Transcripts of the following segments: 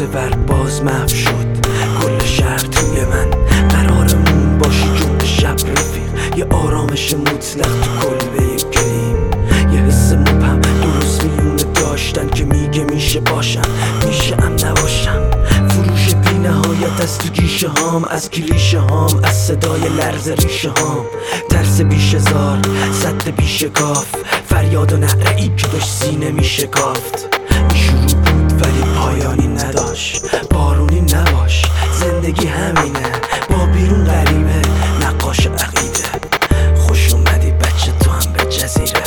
نقطه ورد باز محو شد. کل شهر توی من قرارمون باشی جمعه شب رفیق، یه آرامش مطلق تو کلبه گلیم، یه حس مبهم درست میونه داشتن که میگه میشه باشم میشه ام نباشم. فروش بی نهایت از تو گیشه هام، از کلیشه هام، از صدای لرز ریشه هام، ترس بیشه زار، صد بیشه کاف، فریاد و نعره ای که داشت سینه میشه کافت. شروع بود ولی پایانی نداشت، بارونی نباش زندگی همینه، با بیرون غریبه نقاش عقیده. خوش اومدی بچه تو هم به جزیره.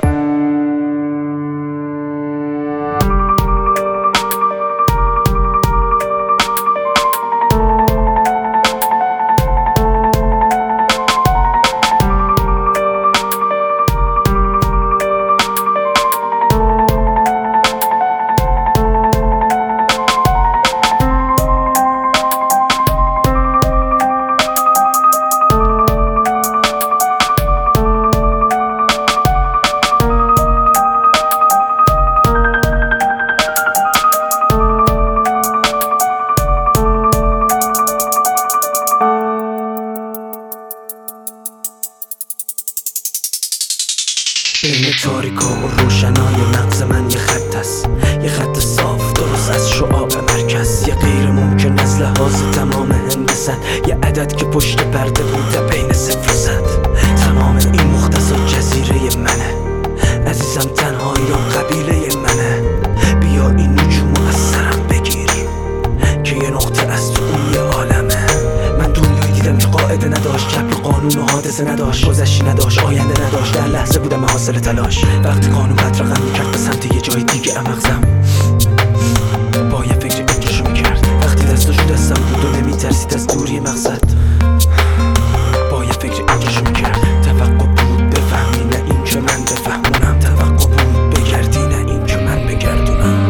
بین تاریکا و روشنای مغز من یه خط هست، یه خط صاف درست از شعاع مرکز، یه غیر ممکن از لحاظ تمام هندست، یه عدد که پشت پرده بوده بین 0 و 100. تمام این مختصر جزیره منه عزیزم، تنهاییام قبیله منه. بیا این نجومو از سرم بگیر که یه نقطه از تو اون یه عالمه. من دنیایی دیدم که قاعده نداشت، چپ قانون و حادثه نداشت، گذشتی نداشت، آینده نداشت، در لحظه بودم حاصل تلاش. وقتی قانون بدرقم میکرد به سمت یه جای دیگه مغزم با یه فکر اینجاشو میکرد. وقتی دستاشو دستم بود و نمیترسید از دوری مقصد، با یه فکر اینجاشو میکرد. توقع بود بفهمی نه این که من بفهمونم، توقع بود بگردی نه این که من بگردونم.